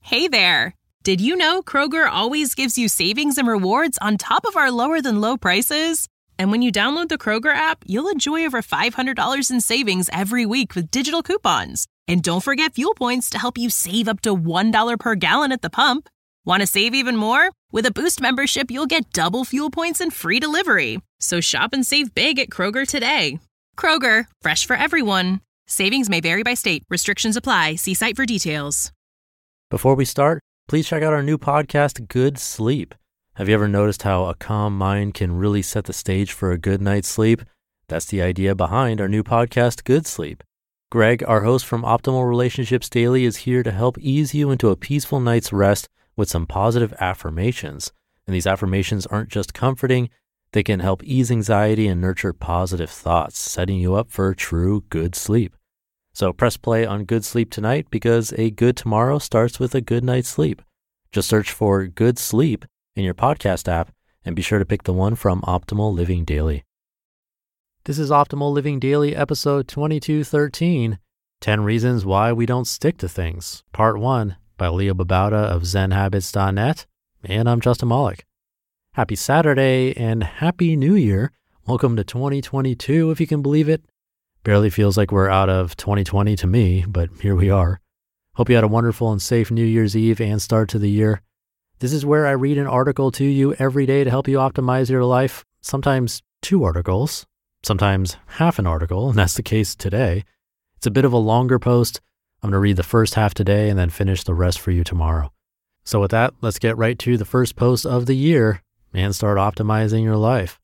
Hey there! Did you know Kroger always gives you savings and rewards on top of our lower-than-low prices? And when you download the Kroger app, you'll enjoy over $500 in savings every week with digital coupons. And don't forget fuel points to help you save up to $1 per gallon at the pump. Want to save even more? With a Boost membership, you'll get double fuel points and free delivery. So shop and save big at Kroger today. Kroger, fresh for everyone. Savings may vary by state. Restrictions apply. See site for details. Before we start, please check out our new podcast, Good Sleep. Have you ever noticed how a calm mind can really set the stage for a good night's sleep? That's the idea behind our new podcast, Good Sleep. Greg, our host from Optimal Relationships Daily, is here to help ease you into a peaceful night's rest with some positive affirmations. And these affirmations aren't just comforting, they can help ease anxiety and nurture positive thoughts, setting you up for true good sleep. So press play on Good Sleep tonight because a good tomorrow starts with a good night's sleep. Just search for Good Sleep in your podcast app and be sure to pick the one from Optimal Living Daily. This is Optimal Living Daily, episode 2213, 10 Reasons Why We Don't Stick to Things, Part 1 by Leo Babauta of ZenHabits.net, and I'm Justin Malik. Happy Saturday and Happy New Year. Welcome to 2022, if you can believe it. Barely feels like we're out of 2020 to me, but here we are. Hope you had a wonderful and safe New Year's Eve and start to the year. This is where I read an article to you every day to help you optimize your life. Sometimes 2 articles, sometimes half an article, and that's the case today. It's a bit of a longer post. I'm going to read the first half today and then finish the rest for you tomorrow. So with that, let's get right to the first post of the year and start optimizing your life.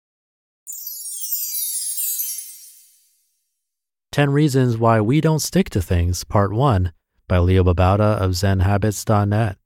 10 Reasons Why We Don't Stick to Things, Part 1 by Leo Babauta of ZenHabits.net.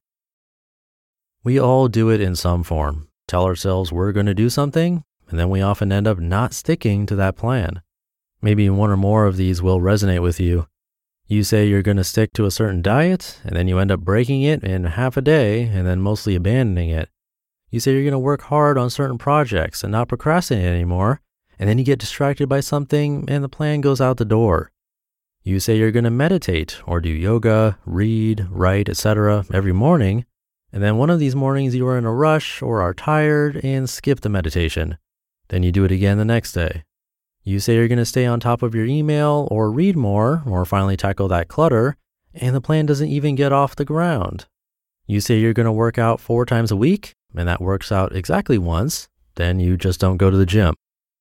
We all do it in some form. Tell ourselves we're going to do something, and then we often end up not sticking to that plan. Maybe one or more of these will resonate with you. You say you're going to stick to a certain diet, and then you end up breaking it in half a day and then mostly abandoning it. You say you're going to work hard on certain projects and not procrastinate anymore, and then you get distracted by something and the plan goes out the door. You say you're going to meditate or do yoga, read, write, etc. every morning, and then one of these mornings you are in a rush or are tired and skip the meditation. Then you do it again the next day. You say you're going to stay on top of your email or read more or finally tackle that clutter, and the plan doesn't even get off the ground. You say you're going to work out 4 times a week, and that works out exactly once, then you just don't go to the gym.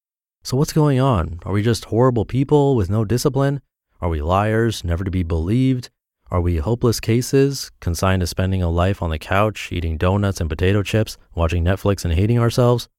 So what's going on? Are we just horrible people with no discipline? Are we liars, never to be believed? Are we hopeless cases, consigned to spending a life on the couch, eating donuts and potato chips, watching Netflix and hating ourselves?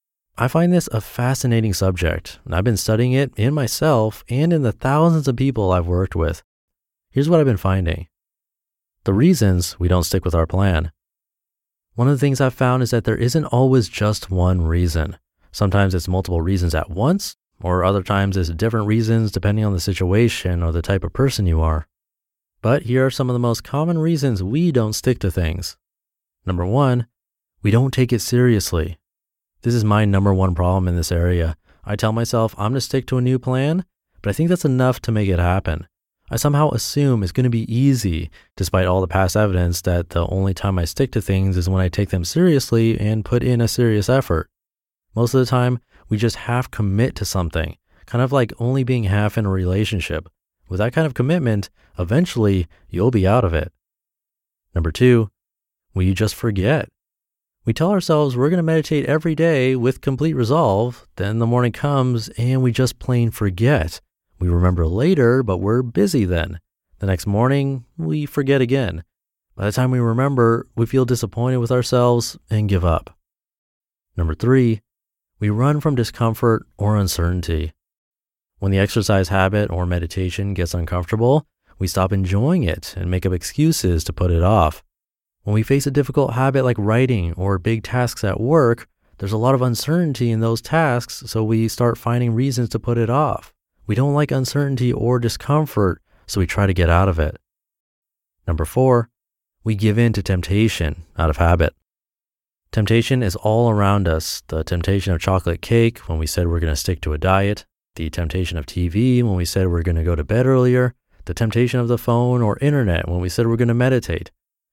I find this a fascinating subject, and I've been studying it in myself and in the thousands of people I've worked with. Here's what I've been finding. The reasons we don't stick with our plan. One of the things I've found is that there isn't always just one reason. Sometimes it's multiple reasons at once, or other times it's different reasons depending on the situation or the type of person you are. But here are some of the most common reasons we don't stick to things. Number 1, we don't take it seriously. This is my number 1 problem in this area. I tell myself I'm going to stick to a new plan, but I think that's enough to make it happen. I somehow assume it's going to be easy, despite all the past evidence that the only time I stick to things is when I take them seriously and put in a serious effort. Most of the time, we just half commit to something, kind of like only being half in a relationship. With that kind of commitment, eventually you'll be out of it. Number 2, we just forget. We tell ourselves we're going to meditate every day with complete resolve, then the morning comes and we just plain forget. We remember later, but we're busy then. The next morning, we forget again. By the time we remember, we feel disappointed with ourselves and give up. Number 3, we run from discomfort or uncertainty. When the exercise habit or meditation gets uncomfortable, we stop enjoying it and make up excuses to put it off. When we face a difficult habit like writing or big tasks at work, there's a lot of uncertainty in those tasks, so we start finding reasons to put it off. We don't like uncertainty or discomfort, so we try to get out of it. Number 4, we give in to temptation out of habit. Temptation is all around us. The temptation of chocolate cake when we said we're going to stick to a diet, the temptation of TV when we said we're going to go to bed earlier, the temptation of the phone or internet when we said we're going to meditate.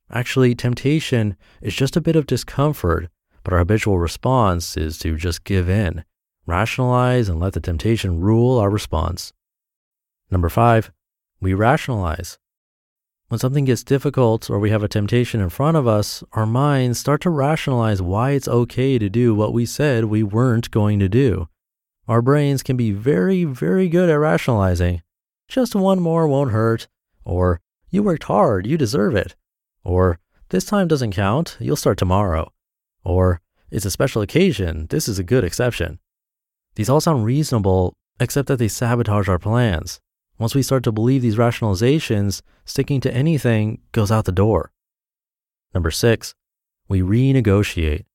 Actually, temptation is just a bit of discomfort, but our habitual response is to just give in, rationalize, and let the temptation rule our response. Number 5, we rationalize. When something gets difficult or we have a temptation in front of us, our minds start to rationalize why it's okay to do what we said we weren't going to do. Our brains can be very, very good at rationalizing. Just one more won't hurt, or you worked hard, you deserve it, or this time doesn't count, you'll start tomorrow, or it's a special occasion, this is a good exception. These all sound reasonable, except that they sabotage our plans. Once we start to believe these rationalizations, sticking to anything goes out the door. Number 6, we renegotiate.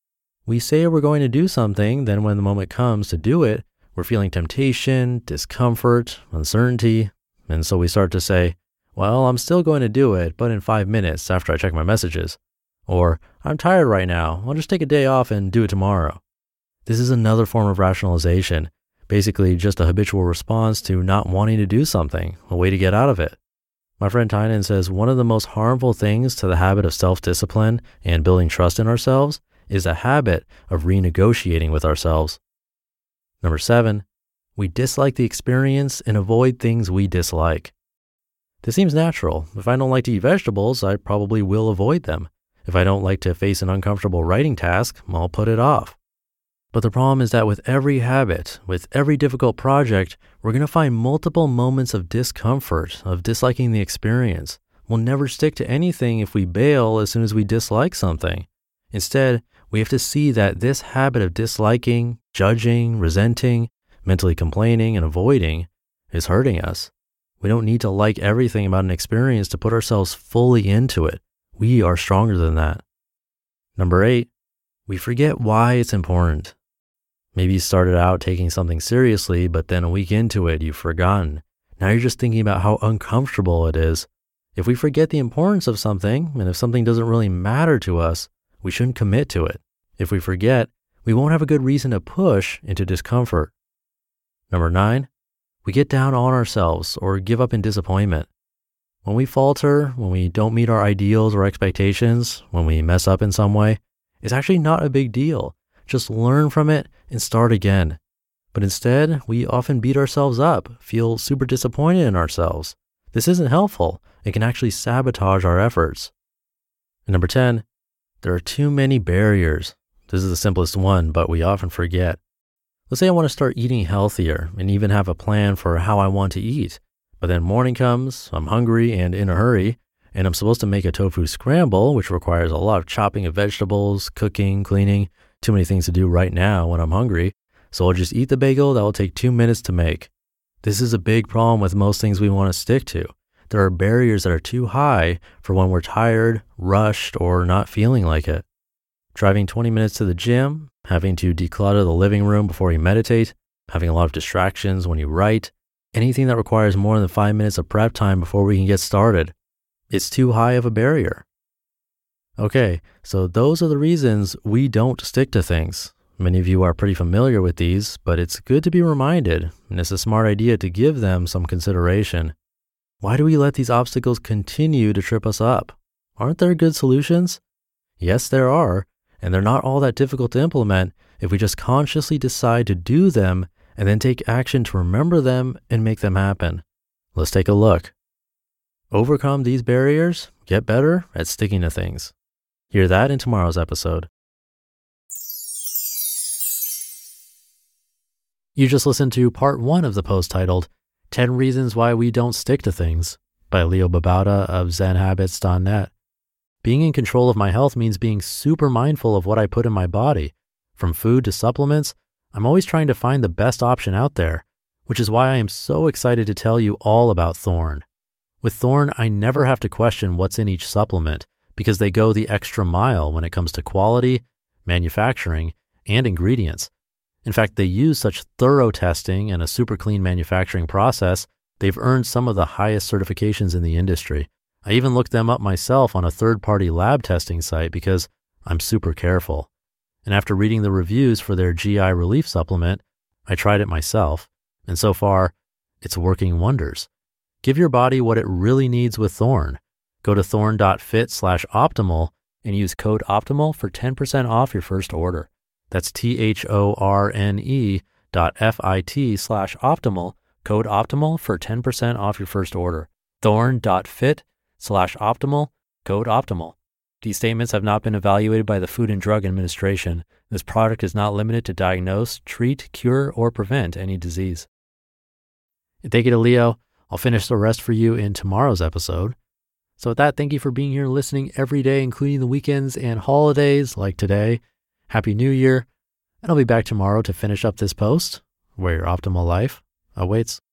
We say we're going to do something, then when the moment comes to do it, we're feeling temptation, discomfort, uncertainty, and so we start to say, well, I'm still going to do it, but in 5 minutes after I check my messages. Or, I'm tired right now, I'll just take a day off and do it tomorrow. This is another form of rationalization, basically just a habitual response to not wanting to do something, a way to get out of it. My friend Tynan says one of the most harmful things to the habit of self-discipline and building trust in ourselves is a habit of renegotiating with ourselves. Number 7, we dislike the experience and avoid things we dislike. This seems natural. If I don't like to eat vegetables, I probably will avoid them. If I don't like to face an uncomfortable writing task, I'll put it off. But the problem is that with every habit, with every difficult project, we're going to find multiple moments of discomfort, of disliking the experience. We'll never stick to anything if we bail as soon as we dislike something. Instead, we have to see that this habit of disliking, judging, resenting, mentally complaining, and avoiding is hurting us. We don't need to like everything about an experience to put ourselves fully into it. We are stronger than that. Number 8, we forget why it's important. Maybe you started out taking something seriously, but then a week into it, you've forgotten. Now you're just thinking about how uncomfortable it is. If we forget the importance of something, and if something doesn't really matter to us, we shouldn't commit to it. If we forget, we won't have a good reason to push into discomfort. Number 9, we get down on ourselves or give up in disappointment. When we falter, when we don't meet our ideals or expectations, when we mess up in some way, it's actually not a big deal. Just learn from it and start again. But instead, we often beat ourselves up, feel super disappointed in ourselves. This isn't helpful. It can actually sabotage our efforts. And number 10, there are too many barriers. This is the simplest one, but we often forget. Let's say I want to start eating healthier and even have a plan for how I want to eat. But then morning comes, I'm hungry and in a hurry, and I'm supposed to make a tofu scramble, which requires a lot of chopping of vegetables, cooking, cleaning, too many things to do right now when I'm hungry. So I'll just eat the bagel that will take 2 minutes to make. This is a big problem with most things we want to stick to. There are barriers that are too high for when we're tired, rushed, or not feeling like it. Driving 20 minutes to the gym, having to declutter the living room before you meditate, having a lot of distractions when you write, anything that requires more than 5 minutes of prep time before we can get started. It's too high of a barrier. Okay, so those are the reasons we don't stick to things. Many of you are pretty familiar with these, but it's good to be reminded, and it's a smart idea to give them some consideration. Why do we let these obstacles continue to trip us up? Aren't there good solutions? Yes, there are, and they're not all that difficult to implement if we just consciously decide to do them and then take action to remember them and make them happen. Let's take a look. Overcome these barriers, get better at sticking to things. Hear that in tomorrow's episode. You just listened to part 1 of the post titled 10 Reasons Why We Don't Stick to Things by Leo Babauta of ZenHabits.net. Being in control of my health means being super mindful of what I put in my body. From food to supplements, I'm always trying to find the best option out there, which is why I am so excited to tell you all about Thorne. With Thorne, I never have to question what's in each supplement because they go the extra mile when it comes to quality, manufacturing, and ingredients. In fact, they use such thorough testing and a super clean manufacturing process, they've earned some of the highest certifications in the industry. I even looked them up myself on a third-party lab testing site because I'm super careful. And after reading the reviews for their GI relief supplement, I tried it myself, and so far, it's working wonders. Give your body what it really needs with Thorne. Go to thorne.fit/optimal and use code OPTIMAL for 10% off your first order. That's THORNE.FIT/optimal, code OPTIMAL for 10% off your first order. Thorne.fit/optimal, code OPTIMAL. These statements have not been evaluated by the Food and Drug Administration. This product is not limited to diagnose, treat, cure, or prevent any disease. And thank you to Leo. I'll finish the rest for you in tomorrow's episode. So with that, thank you for being here and listening every day, including the weekends and holidays like today. Happy New Year. And I'll be back tomorrow to finish up this post where your optimal life awaits.